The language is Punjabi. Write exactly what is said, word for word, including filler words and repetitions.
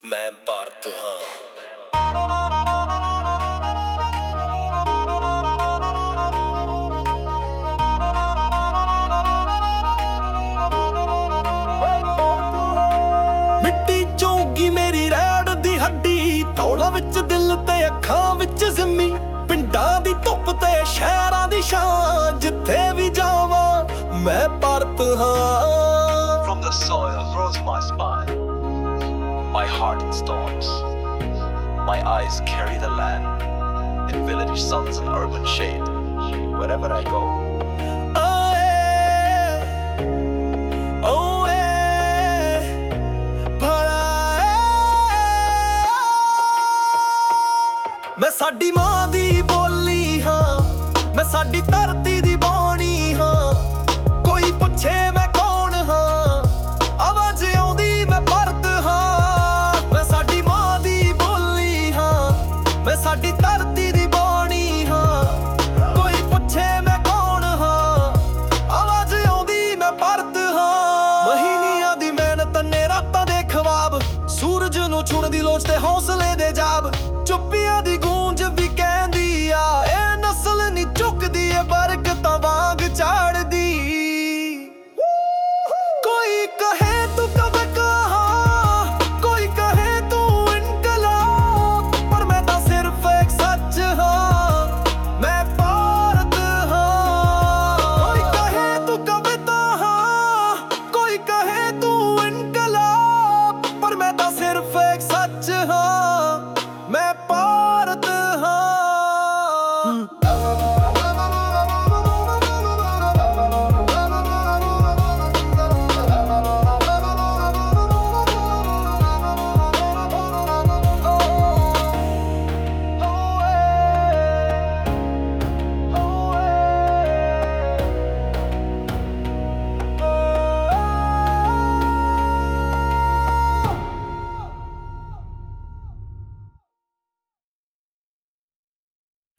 ਮੈਂ ਭਾਰਤ ਹਾਂ। ਮਿੱਟੀ ਚੋਂਗੀ ਮੇਰੀ ਰੈੜ ਦੀ ਹੱਡੀ, ਧੌਲਾਂ ਵਿੱਚ ਦਿਲ ਤੇ ਅੱਖਾਂ ਵਿੱਚ ਜ਼ਿੰਮੀ। ਪਿੰਡਾਂ ਦੀ ਧੁੱਪ ਤੇ ਸ਼ਹਿਰਾਂ ਦੀ ਛਾਂ, ਜਿੱਥੇ ਵੀ ਜਾਵਾਂ ਮੈਂ ਭਾਰਤ ਹਾਂ। From the soil rose my spine, my heart in storms, my eyes carry the land, in village suns and urban shade, wherever I go. ਮੈਂ ਸਾਡੀ ਮਾਂ ਦੀ ਬੋਲੀ ਹਾਂ, ਮੈਂ ਸਾਡੀ ਧਰਤੀ ਦੀ ਬਾਣੀ ਹਾਂ। ਕੋਈ ਪੁੱਛੇ ਮੈਂ ਕੌਣ ਹਾਂ, ਆਵਾਜ਼ ਆਉਂਦੀ ਮੈਂ ਭਾਰਤ ਹਾਂ। ਮੈਂ ਸਾਡੀ ਮਾਂ ਦੀ ਬੋਲੀ ਹਾਂ, ਮੈਂ ਸਾਡੀ ਧਰਤੀ ਦੀ ਬਾਣੀ ਹਾਂ। ਕੋਈ ਪੁੱਛੇ ਮੈਂ ਕੌਣ ਹਾਂ, ਆਵਾਜ਼ ਆਉਂਦੀ ਮੈਂ ਭਾਰਤ ਹਾਂ। ਮਹੀਨਿਆਂ ਦੀ ਮਿਹਨਤ ਨੇ ਰਾਤਾਂ ਦੇ ਖਵਾਬ, ਸੂਰਜ ਨੂੰ ਛੁਣ ਦੀ ਲੋਚ ਤੇ ਹੌਸਲੇ ਦੇ ਜਾਬ। ਚੁੱਪੀਆਂ ਦੀ ਗੂੰਜ ਵੀ ਕਹਿੰਦੀ ਆ, ਇਹ ਨਸਲ ਨੀ ਝੁਕਦੀ ਏ ਬਰਕਤਾਂ ਵਾਂਗ ਝਾੜ